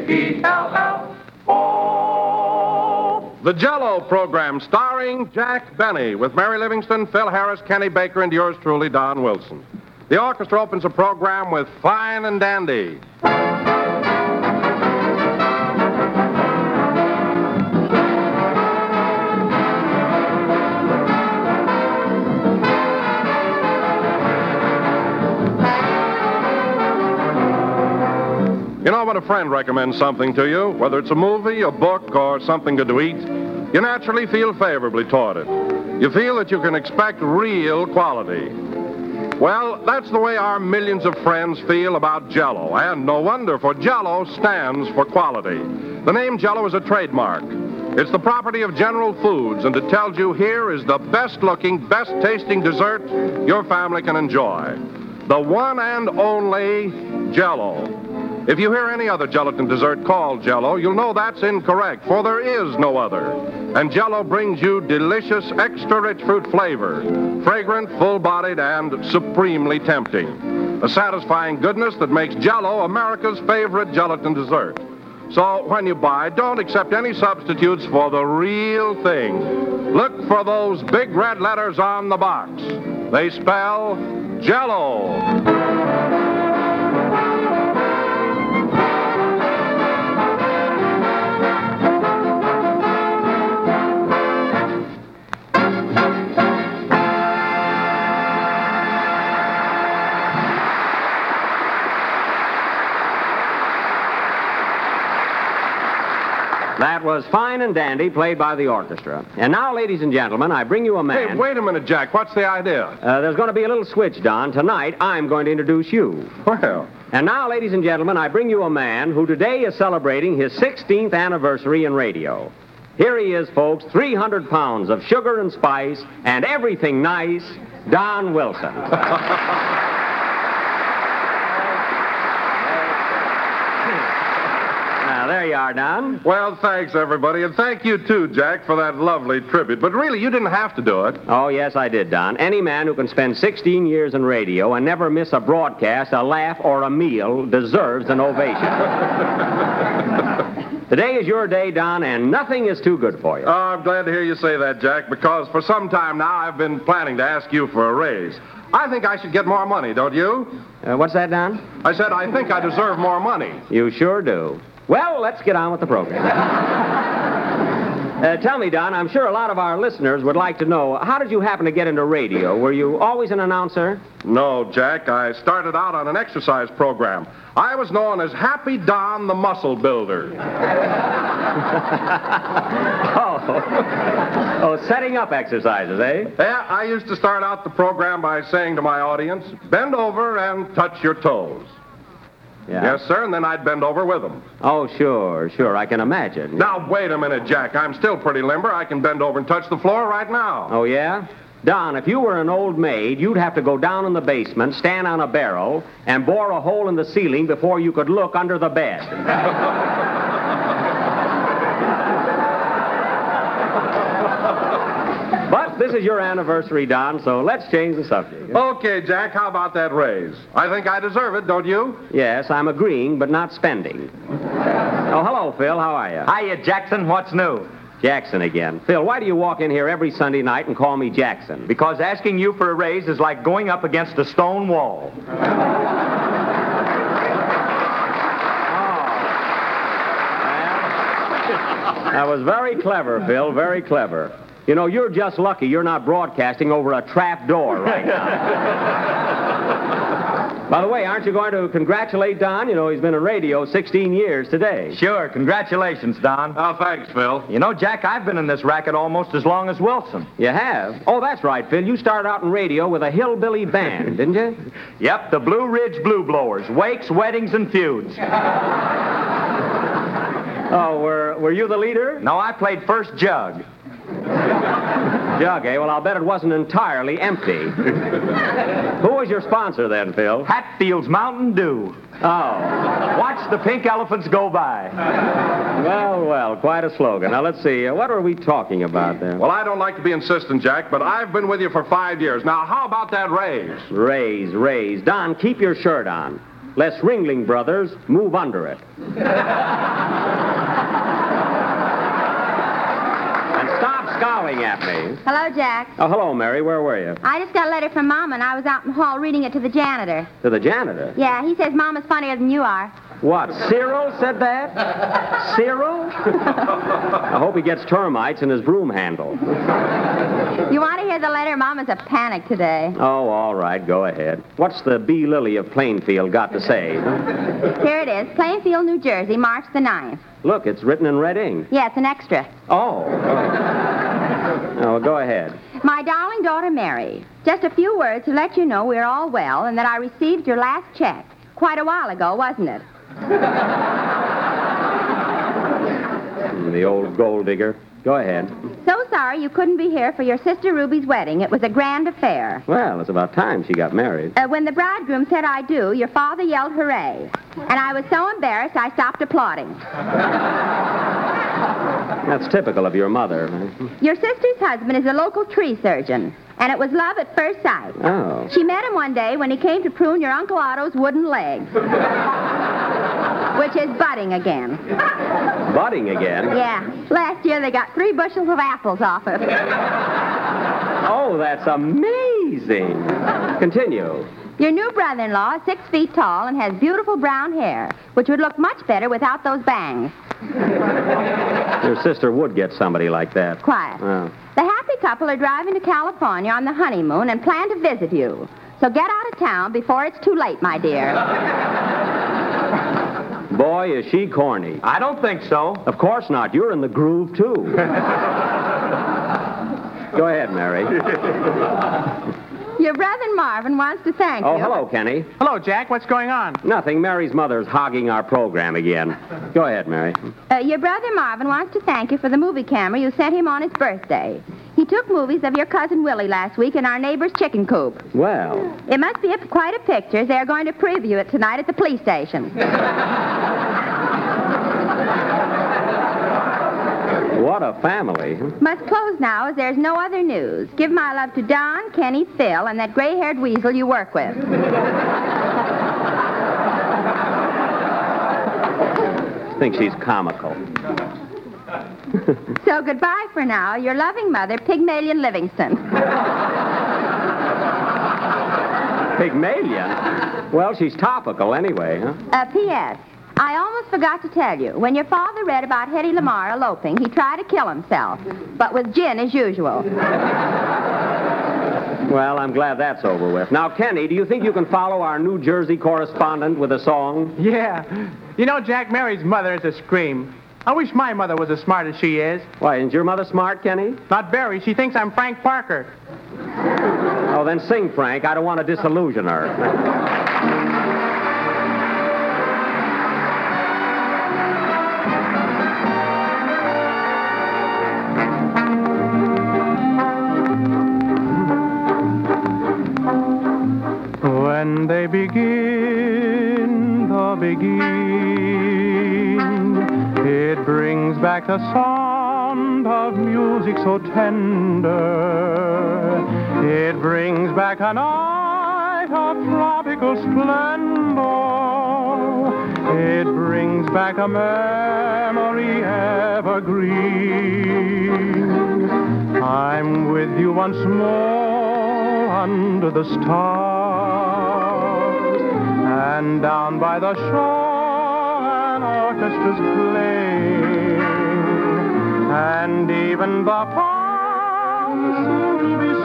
J-E-L-L-O. The Jell-O program starring Jack Benny with Mary Livingston, Phil Harris, Kenny Baker, and yours truly, Don Wilson. The orchestra opens the program with Fine and Dandy. You know, when a friend recommends something to you, whether it's a movie, a book, or something good to eat, you naturally feel favorably toward it. You feel that you can expect real quality. Well, that's the way our millions of friends feel about Jell-O, and no wonder, for Jell-O stands for quality. The name Jell-O is a trademark. It's the property of General Foods, and it tells you here is the best-looking, best-tasting dessert your family can enjoy. The one and only Jell-O. If you hear any other gelatin dessert called Jell-O, you'll know that's incorrect, for there is no other. And Jell-O brings you delicious, extra-rich fruit flavor, fragrant, full-bodied, and supremely tempting. A satisfying goodness that makes Jell-O America's favorite gelatin dessert. So when you buy, don't accept any substitutes for the real thing. Look for those big red letters on the box. They spell Jell-O. That was Fine and Dandy, played by the orchestra. And now, ladies and gentlemen, I bring you a man... Hey, wait a minute, Jack. What's the idea? There's going to be a little switch, Don. Tonight, I'm going to introduce you. Well... And now, ladies and gentlemen, I bring you a man who today is celebrating his 16th anniversary in radio. Here he is, folks, 300 pounds of sugar and spice and everything nice, Don Wilson. There you are, Don. Well, thanks, everybody, and thank you, too, Jack, for that lovely tribute. But really, you didn't have to do it. Oh, yes, I did, Don. Any man who can spend 16 years in radio and never miss a broadcast, a laugh, or a meal deserves an ovation. Today is your day, Don, and nothing is too good for you. Oh, I'm glad to hear you say that, Jack, because for some time now I've been planning to ask you for a raise. I think I should get more money, don't you? What's that, Don? I said I think I deserve more money. You sure do. Well, let's get on with the program. Tell me, Don, I'm sure a lot of our listeners would like to know, how did you happen to get into radio? Were you always an announcer? No, Jack. I started out on an exercise program. I was known as Happy Don the Muscle Builder. Oh, setting up exercises, eh? Yeah, I used to start out the program by saying to my audience, bend over and touch your toes. Yeah. Yes, sir, and then I'd bend over with them. Oh, sure, I can imagine. Now, wait a minute, Jack. I'm still pretty limber. I can bend over and touch the floor right now. Oh, yeah? Don, if you were an old maid, you'd have to go down in the basement, stand on a barrel, and bore a hole in the ceiling before you could look under the bed. But this is your anniversary, Don, so let's change the subject. Okay, Jack, how about that raise? I think I deserve it, don't you? Yes, I'm agreeing, but not spending. Oh, hello, Phil. How are you? Hiya, Jackson. What's new? Jackson again. Phil, why do you walk in here every Sunday night and call me Jackson? Because asking you for a raise is like going up against a stone wall. That was very clever, Phil, very clever. You know, you're just lucky you're not broadcasting over a trap door right now. By the way, aren't you going to congratulate Don? You know, he's been in radio 16 years today. Sure. Congratulations, Don. Oh, thanks, Phil. You know, Jack, I've been in this racket almost as long as Wilson. You have? Oh, that's right, Phil. You started out in radio with a hillbilly band, didn't you? Yep, the Blue Ridge Blue Blowers. Wakes, weddings, and feuds. Oh, were you the leader? No, I played first jug. Jug, eh? Well, I'll bet it wasn't entirely empty. Who was your sponsor then, Phil? Hatfield's Mountain Dew. Oh. Watch the pink elephants go by. Well, quite a slogan. Now, let's see. What were we talking about there? Well, I don't like to be insistent, Jack, but I've been with you for 5 years. Now, how about that raise? Raise. Don, keep your shirt on. lest Ringling Brothers move under it. And stop scowling at me. Hello, Jack. Oh, hello, Mary. Where were you? I just got a letter from Mama, and I was out in the hall reading it to the janitor. To the janitor? Yeah, he says Mama's funnier than you are. What, Cyril said that? Cyril? I hope he gets termites in his broom handle. You want to hear the letter? Mama's a panic today. Oh, all right, go ahead. What's the B. Lily of Plainfield got to say? Here it is. Plainfield, New Jersey, March the 9th. Look, it's written in red ink. Yeah, it's an extra. Oh. Oh, go ahead. My darling daughter, Mary, just a few words to let you know we're all well and that I received your last check. Quite a while ago, wasn't it? The old gold digger. Go ahead. So sorry you couldn't be here for your sister Ruby's wedding. It was a grand affair. Well, it's about time she got married. When the bridegroom said I do, your father yelled hooray. And I was so embarrassed I stopped applauding. That's typical of your mother. Your sister's husband is a local tree surgeon, and it was love at first sight. Oh. She met him one day when he came to prune your Uncle Otto's wooden leg. Which is budding again. Budding again? Yeah. Last year they got 3 bushels of apples off it. Oh, that's amazing. Continue. Your new brother-in-law is 6 feet tall and has beautiful brown hair, which would look much better without those bangs. Your sister would get somebody like that. Quiet. Oh. The happy couple are driving to California on the honeymoon and plan to visit you. So get out of town before it's too late, my dear. Boy, is she corny. I don't think so. Of course not. You're in the groove, too. Go ahead, Mary. Your brother Marvin wants to thank you. Oh, hello, Kenny. Hello, Jack. What's going on? Nothing. Mary's mother's hogging our program again. Go ahead, Mary. Your brother Marvin wants to thank you for the movie camera you sent him on his birthday. He took movies of your cousin Willie last week in our neighbor's chicken coop. Well. It must be quite a picture. They're going to preview it tonight at the police station. What a family. Must close now as there's no other news. Give my love to Don, Kenny, Phil, and that gray-haired weasel you work with. I think she's comical. So goodbye for now. Your loving mother, Pygmalion Livingston. Pygmalion? Well, she's topical anyway, huh? P.S. I almost forgot to tell you. When your father read about Hetty Lamar eloping, he tried to kill himself, but with gin as usual. Well, I'm glad that's over with. Now, Kenny, do you think you can follow our New Jersey correspondent with a song? Yeah. You know, Jack, Mary's mother is a scream. I wish my mother was as smart as she is. Why, isn't your mother smart, Kenny? Not very. She thinks I'm Frank Parker. Oh, then sing, Frank. I don't want to disillusion her. When they begin the beginning, it brings back the sound of music so tender. It brings back a night of tropical splendor. It brings back a memory evergreen. I'm with you once more under the stars, and down by the shore an orchestra's playing, and even the palms seem to be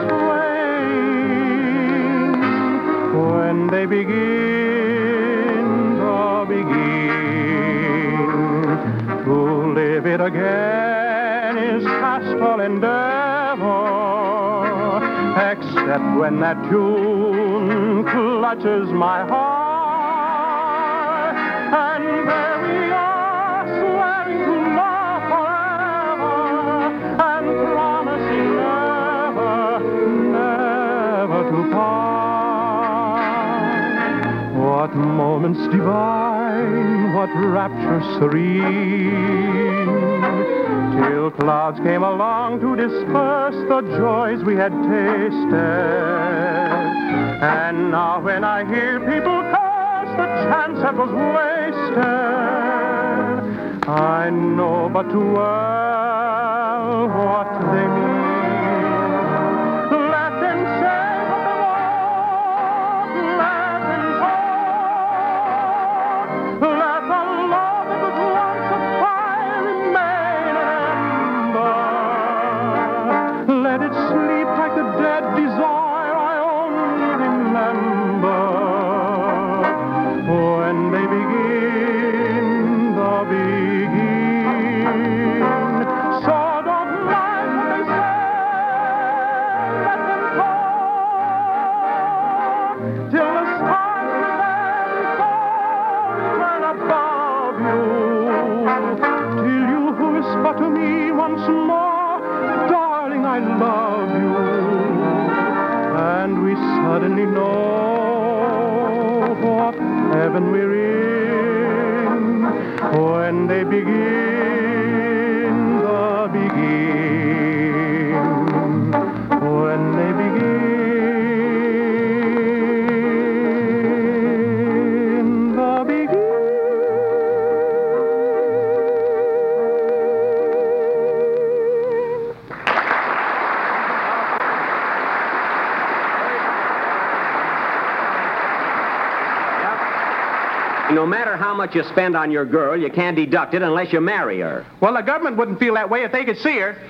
swaying when they begin the beginning. To live it again is past all endeavor, except when that tune clutches my heart, and there we are, swearing to love forever, and promising never to part. What moments divine, what rapture serene, till clouds came along to disperse the joys we had tasted. And now when I hear people curse the chance that was wasted. I know but too well what they mean. Let them say what they want, let them talk. Let the love that was once a fire remain an ember. Let it sleep like the dead desire I only remember. When they begin the begin. So don't mind what they say, let them talk. Till the stars return above you. Till you whisper to me once more, darling, I love you. And we suddenly know what heaven we're in when they begin the begin. When they begin the begin. No matter how much you spend on your girl, you can't deduct it unless you marry her. Well, the government wouldn't feel that way if they could see her.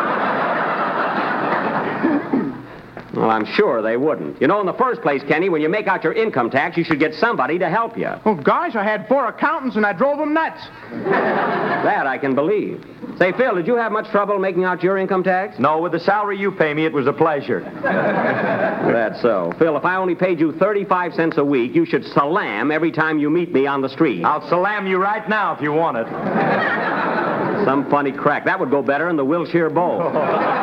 Well, I'm sure they wouldn't. You know, in the first place, Kenny, when you make out your income tax, you should get somebody to help you. Oh, gosh, I had 4 accountants and I drove them nuts. That I can believe. Say, Phil, did you have much trouble making out your income tax? No, with the salary you pay me, it was a pleasure. That's so. Phil, if I only paid you 35 cents a week, you should salam every time you meet me on the street. I'll salam you right now if you want it. Some funny crack. That would go better in the Wilshire Bowl.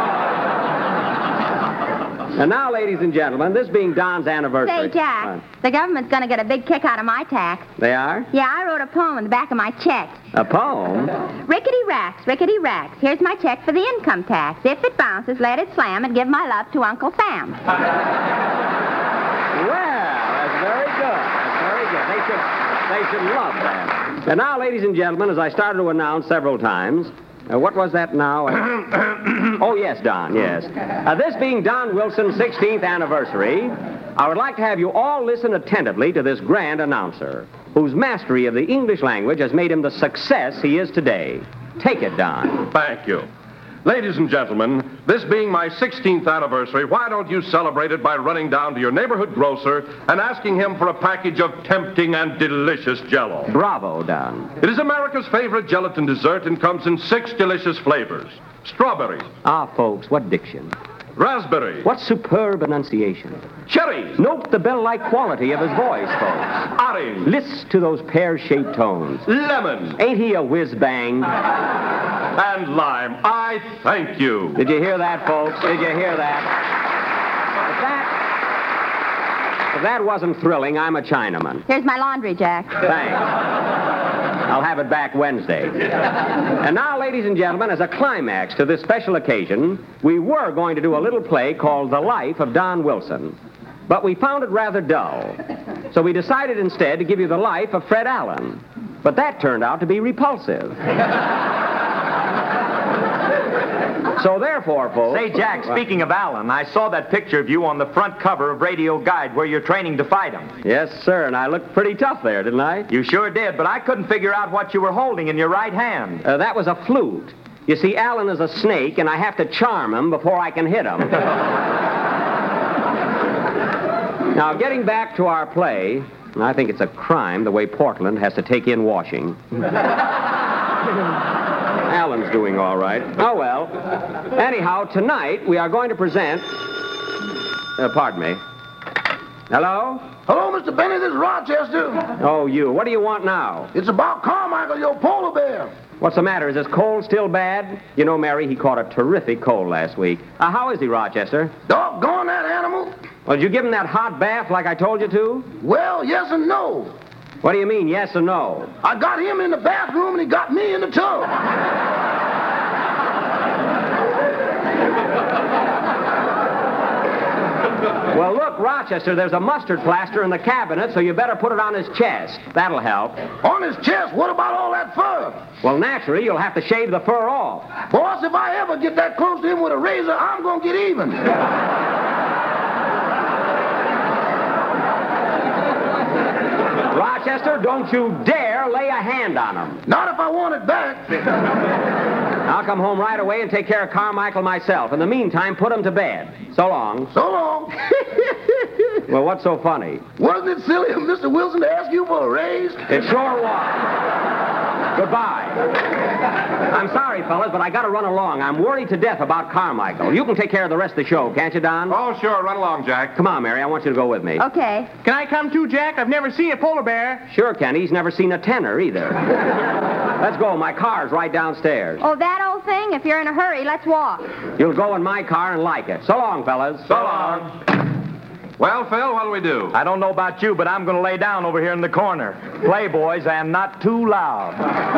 And now, ladies and gentlemen, this being Don's anniversary... Say, Jack, the government's going to get a big kick out of my tax. They are? Yeah, I wrote a poem in the back of my check. A poem? Rickety racks, rickety racks. Here's my check for the income tax. If it bounces, let it slam and give my love to Uncle Sam. Well, that's very good. That's very good. They should love that. And now, ladies and gentlemen, as I started to announce several times... what was that now? Oh, yes, Don, yes. This being Don Wilson's 16th anniversary, I would like to have you all listen attentively to this grand announcer, whose mastery of the English language has made him the success he is today. Take it, Don. Thank you. Ladies and gentlemen, this being my 16th anniversary, why don't you celebrate it by running down to your neighborhood grocer and asking him for a package of tempting and delicious Jell-O. Bravo, Don. It is America's favorite gelatin dessert and comes in 6 delicious flavors. Strawberry. Ah, folks, what diction. Raspberry. What superb enunciation. Cherries. Note the bell-like quality of his voice, folks. Orange. Listen to those pear-shaped tones. Lemon. Ain't he a whiz-bang? And lime. I thank you. Did you hear that, folks? Did you hear that? If that wasn't thrilling, I'm a Chinaman. Here's my laundry, Jack. Thanks. I'll have it back Wednesday. And now, ladies and gentlemen, as a climax to this special occasion, we were going to do a little play called The Life of Don Wilson. But we found it rather dull. So we decided instead to give you the life of Fred Allen. But that turned out to be repulsive. So therefore, folks... Say, Jack, speaking of Allen, I saw that picture of you on the front cover of Radio Guide where you're training to fight him. Yes, sir, and I looked pretty tough there, didn't I? You sure did, but I couldn't figure out what you were holding in your right hand. That was a flute. You see, Allen is a snake, and I have to charm him before I can hit him. Now, getting back to our play, I think it's a crime the way Portland has to take in washing. Allen's doing all right. Oh, well. Anyhow, tonight we are going to present... pardon me. Hello? Hello, Mr. Benny. This is Rochester. Oh, you. What do you want now? It's about Carmichael, your polar bear. What's the matter? Is his cold still bad? You know, Mary, he caught a terrific cold last week. How is he, Rochester? Doggone that animal. Well, did you give him that hot bath like I told you to? Well, yes and no. What do you mean, yes or no? I got him in the bathroom and he got me in the tub. Well, look, Rochester, there's a mustard plaster in the cabinet, so you better put it on his chest. That'll help. On his chest? What about all that fur? Well, naturally, you'll have to shave the fur off. Boss, if I ever get that close to him with a razor, I'm going to get even. Rochester, don't you dare lay a hand on him. Not if I want it back. I'll come home right away and take care of Carmichael myself. In the meantime, put him to bed. So long. So long. Well, what's so funny? Wasn't it silly of Mr. Wilson to ask you for a raise? It sure was. Goodbye. I'm sorry, fellas, but I gotta run along. I'm worried to death about Carmichael. You can take care of the rest of the show, can't you, Don? Oh, sure. Run along, Jack. Come on, Mary. I want you to go with me. Okay. Can I come too, Jack? I've never seen a polar bear. Sure, Kenny. He's never seen a tenor either. Let's go. My car's right downstairs. Oh, that old thing? If you're in a hurry, let's walk. You'll go in my car and like it. So long, fellas. So long. Well, Phil, what'll we do? I don't know about you, but I'm going to lay down over here in the corner. Play, boys, and not too loud.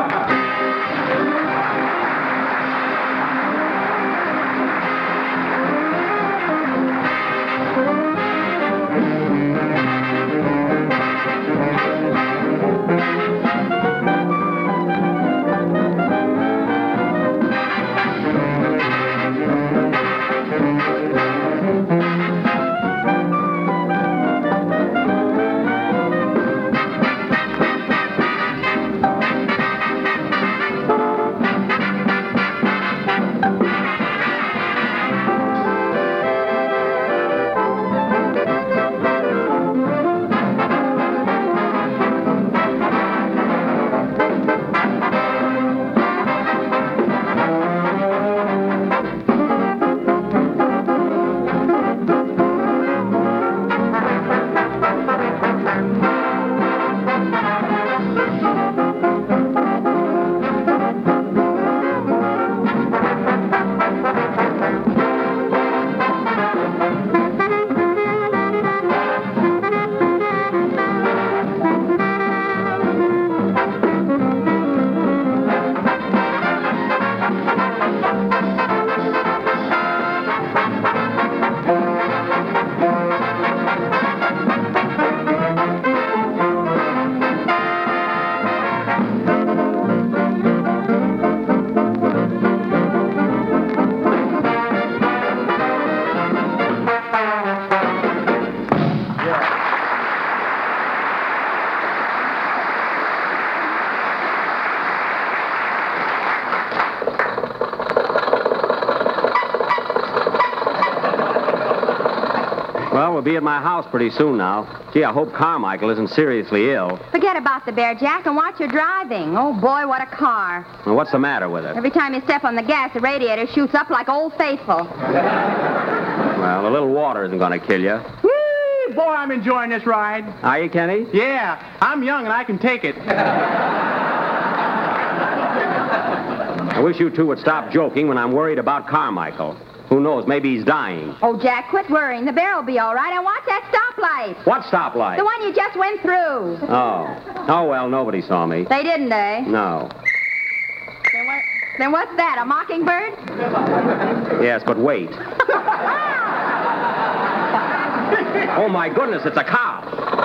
Well, we'll be at my house pretty soon now. Gee, I hope Carmichael isn't seriously ill. Forget about the bear, Jack, and watch your driving. Oh, boy, what a car. Well, what's the matter with it? Every time you step on the gas, the radiator shoots up like Old Faithful. Well, a little water isn't going to kill you. Woo! Boy, I'm enjoying this ride. Are you, Kenny? Yeah, I'm young and I can take it. I wish you two would stop joking when I'm worried about Carmichael. Who knows, maybe he's dying. Oh, Jack, quit worrying. The bear will be all right. And watch that stoplight. What stoplight? The one you just went through. Oh, well, nobody saw me. They didn't, eh? No. Then what's that, a mockingbird? Yes, but wait. Oh, my goodness, it's a cow.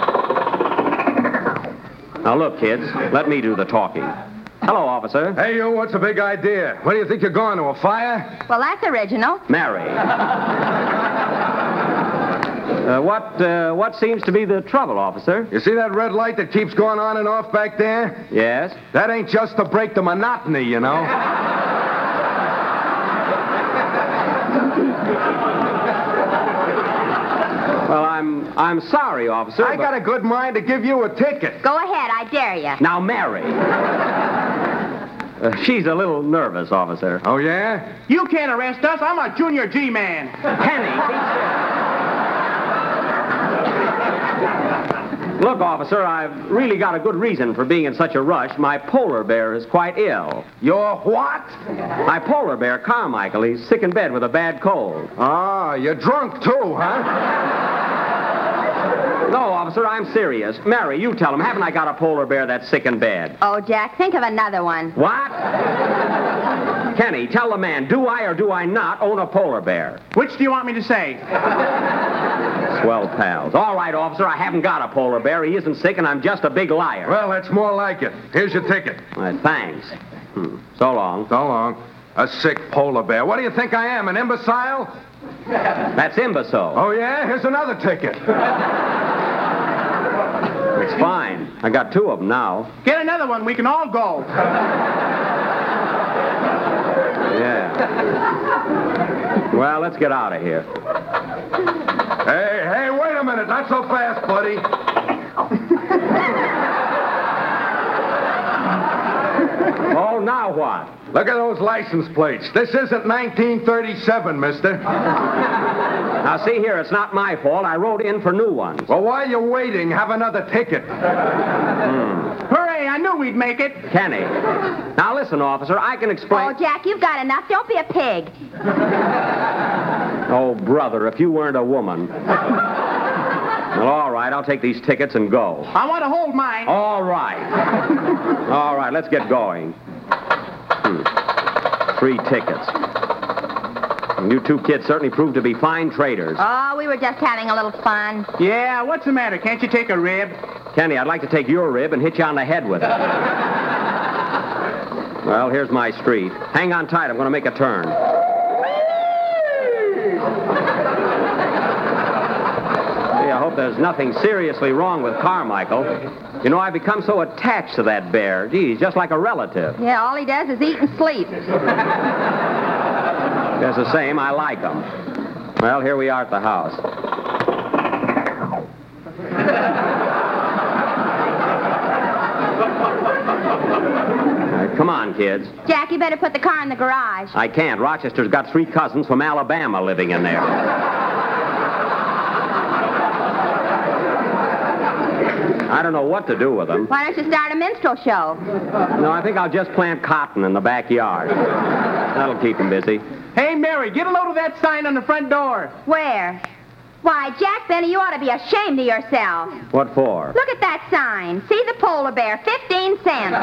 Now, look, kids, let me do the talking. Hello, officer. Hey, you, what's the big idea? Where do you think you're going, to a fire? Well, that's original. Mary. What seems to be the trouble, officer? You see that red light that keeps going on and off back there? Yes? That ain't just to break the monotony, you know. Well, I'm sorry, officer. I got a good mind to give you a ticket. Go ahead, I dare you. Now, Mary. She's a little nervous, officer. Oh, yeah? You can't arrest us. I'm a junior G-man. Penny. Look, officer, I've really got a good reason for being in such a rush. My polar bear is quite ill. Your what? My polar bear, Carmichael, he's sick in bed with a bad cold. Ah, you're drunk, too, huh? No, officer, I'm serious. Mary, you tell him, haven't I got a polar bear that's sick in bed? Oh, Jack, think of another one. What? Kenny, tell the man, do I or do I not own a polar bear? Which do you want me to say? Swell pals. All right, officer, I haven't got a polar bear. He isn't sick, and I'm just a big liar. Well, that's more like it. Here's your ticket. Thanks. So long. So long. A sick polar bear. What do you think I am, an imbecile? That's imbecile. Oh, yeah? Here's another ticket. It's fine. I got 2 of them now. Get another one. We can all go. Yeah. Well, let's get out of here. Hey, wait a minute. Not so fast, buddy. Oh, now what? Look at those license plates. This isn't 1937, mister. Now, see here, it's not my fault. I wrote in for new ones. Well, while you're waiting, have another ticket. Hooray, I knew we'd make it. Kenny. Now, listen, officer, I can explain... Oh, Jack, you've got enough. Don't be a pig. Oh, brother, if you weren't a woman. Well, all right, I'll take these tickets and go. I want to hold mine. All right. All right, let's get going. 3 tickets. And you 2 kids certainly proved to be fine traders. Oh, we were just having a little fun. Yeah, what's the matter? Can't you take a rib? Kenny, I'd like to take your rib and hit you on the head with it. Well, here's my street. Hang on tight. I'm going to make a turn. Hey, I hope there's nothing seriously wrong with Carmichael. You know, I've become so attached to that bear. Gee, he's just like a relative. Yeah, all he does is eat and sleep. Just the same, I like him. Well, here we are at the house. Come on, kids. Jack, you better put the car in the garage. I can't. Rochester's got 3 cousins from Alabama living in there. I don't know what to do with them. Why don't you start a minstrel show? No, I think I'll just plant cotton in the backyard. That'll keep them busy. Hey, Mary, get a load of that sign on the front door. Where? Why, Jack Benny, you ought to be ashamed of yourself. What for? Look at that sign. See the polar bear, 15 cents.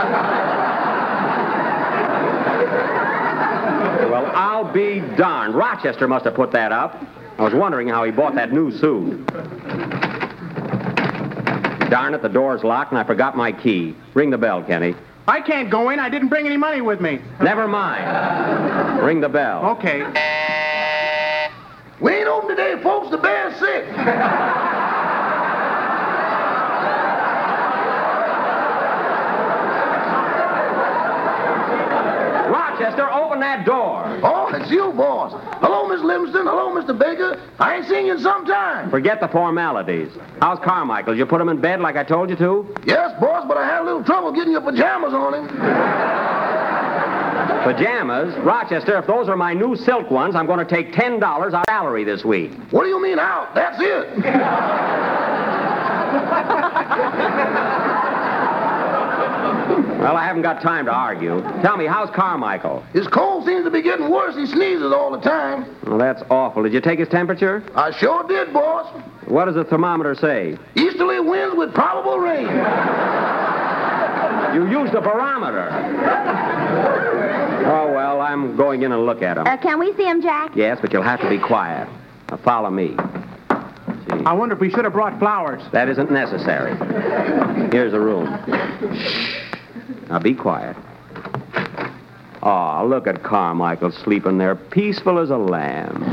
Well, I'll be darned. Rochester must have put that up. I was wondering how he bought that new suit. Darn it, the door's locked and I forgot my key. Ring the bell, Kenny. I can't go in. I didn't bring any money with me. Never mind. Ring the bell. Okay. We ain't open today, folks. The bear's sick. Rochester, open that door. Oh, it's you, boss. Hello, Miss Livingston. Hello, Mr. Baker. I ain't seen you in some time. Forget the formalities. How's Carmichael? Did you put him in bed like I told you to? Yes, boss, but I had a little trouble getting your pajamas on him. Pajamas? Rochester, if those are my new silk ones, I'm going to take $10 out of salary this week. What do you mean out? That's it. Well, I haven't got time to argue. Tell me, how's Carmichael? His cold seems to be getting worse. He sneezes all the time. Well, that's awful. Did you take his temperature? I sure did, boss. What does the thermometer say? Easterly winds with probable rain. You used a barometer. Oh, well, I'm going in and look at him. Can we see him, Jack? Yes, but you'll have to be quiet. Now, follow me. See. I wonder if we should have brought flowers. That isn't necessary. Here's the room. Shh. Now, be quiet. Oh, look at Carmichael sleeping there, peaceful as a lamb.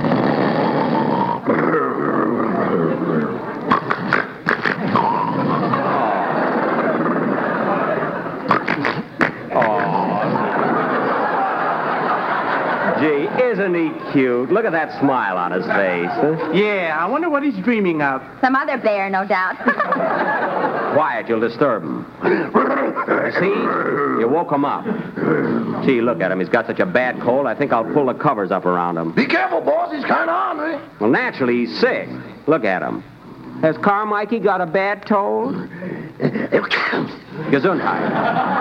Gee, isn't he cute? Look at that smile on his face. Huh? Yeah, I wonder what he's dreaming of. Some other bear, no doubt. Quiet, you'll disturb him. See? You woke him up. Gee, look at him. He's got such a bad cold, I think I'll pull the covers up around him. Be careful, boss. He's kind of ornery. Well, naturally, he's sick. Look at him. Has Carmikey got a bad cold? Gesundheit.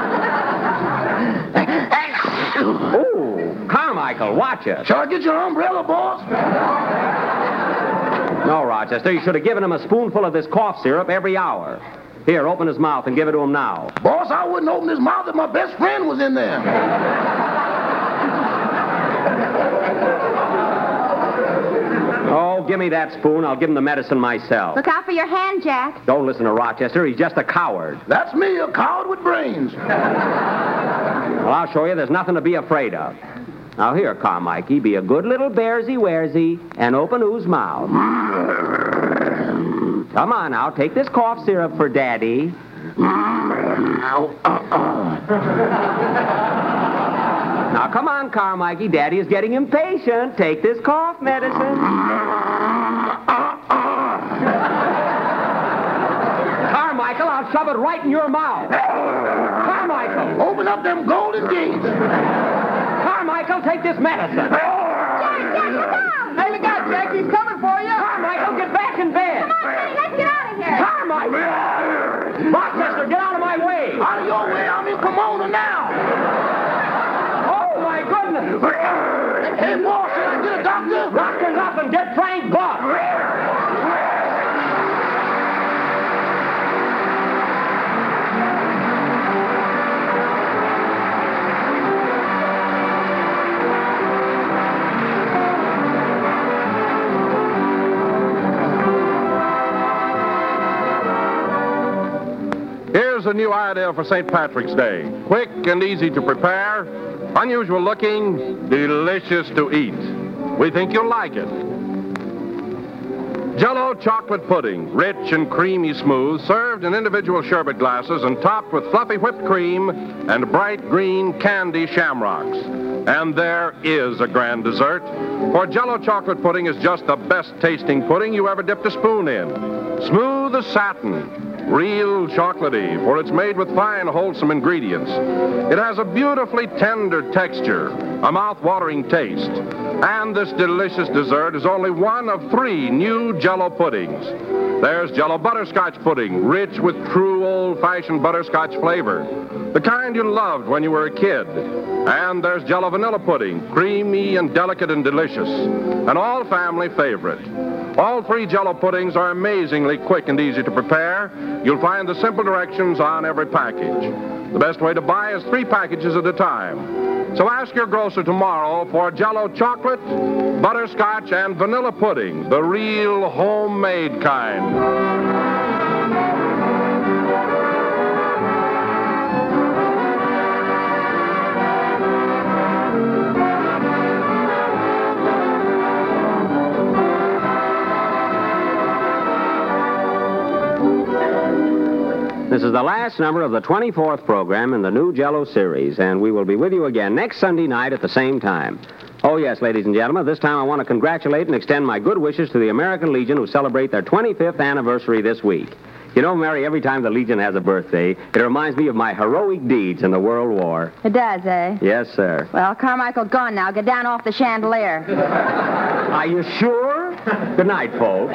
Ooh, Carmichael, watch it. Shall I get your umbrella, boss? No, Rochester, you should have given him a spoonful of this cough syrup every hour. Here, open his mouth and give it to him now. Boss, I wouldn't open his mouth if my best friend was in there. Oh, give me that spoon. I'll give him the medicine myself. Look out for your hand, Jack. Don't listen to Rochester. He's just a coward. That's me, a coward with brains. Well, I'll show you there's nothing to be afraid of. Now, here, Carmikey, be a good little bearsy-wearsy and open whose mouth. Come on now, take this cough syrup for Daddy. Now, come on, Carmikey. Daddy is getting impatient. Take this cough medicine. Carmichael, I'll shove it right in your mouth. Carmichael! Open up them golden gates. Carmichael, take this medicine. Jack, look out! Hey, look out, Jack. He's coming for you. Carmichael, get back in bed. Come on, Sonny, let's get out of here. Carmichael! Rochester, get out of my way. Out of your way, I'm in Pomona now. Oh, my goodness. Hey, boss, can I get a doctor? Doctor's up and get Frank Buck. Here's a new idea for St. Patrick's Day. Quick and easy to prepare, unusual looking, delicious to eat. We think you'll like it. Jell-O chocolate pudding, rich and creamy smooth, served in individual sherbet glasses and topped with fluffy whipped cream and bright green candy shamrocks. And there is a grand dessert, for Jell-O chocolate pudding is just the best tasting pudding you ever dipped a spoon in. Smooth as satin, real chocolatey, for it's made with fine, wholesome ingredients. It has a beautifully tender texture, a mouth-watering taste. And this delicious dessert is only one of 3 new Jell-O puddings. There's Jell-O butterscotch pudding, rich with true old-fashioned butterscotch flavor, the kind you loved when you were a kid. And there's Jell-O vanilla pudding, creamy and delicate and delicious, an all-family favorite. All 3 Jell-O puddings are amazingly quick and easy to prepare. You'll find the simple directions on every package. The best way to buy is 3 packages at a time. So ask your grocer tomorrow for Jell-O chocolate, butterscotch, and vanilla pudding, the real homemade kind. This is the last number of the 24th program in the new Jell-O series, and we will be with you again next Sunday night at the same time. Oh, yes, ladies and gentlemen, this time I want to congratulate and extend my good wishes to the American Legion, who celebrate their 25th anniversary this week. You know, Mary, every time the Legion has a birthday, it reminds me of my heroic deeds in the World War. It does, eh? Yes, sir. Well, Carmichael's gone now. Get down off the chandelier. Are you sure? Good night, folks.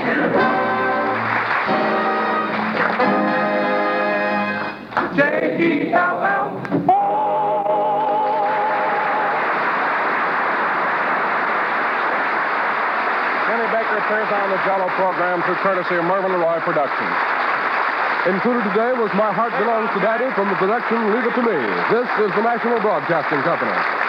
J-E-L-L. Kenny Baker appears on the Jell-O program through courtesy of Mervyn LeRoy Productions. Included today was My Heart Belongs to Daddy from the production Leave It to Me. This is the National Broadcasting Company.